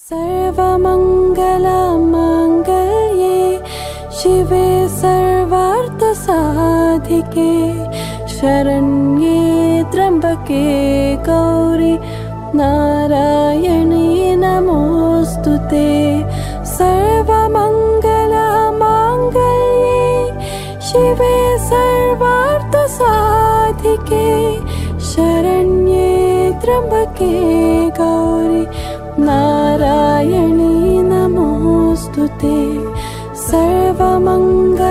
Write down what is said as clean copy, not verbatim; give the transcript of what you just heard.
सर्वमङ्गलमाङ्गल्ये शिवे सर्वार्थसाधिके शरण्ये त्र्यम्बके गौरी नारायणी नमोऽस्तुते। सर्वमङ्गलमाङ्गल्ये शिवे सर्वार्थसाधिके शरण्ये त्र्यम्बके गौरी नारायणी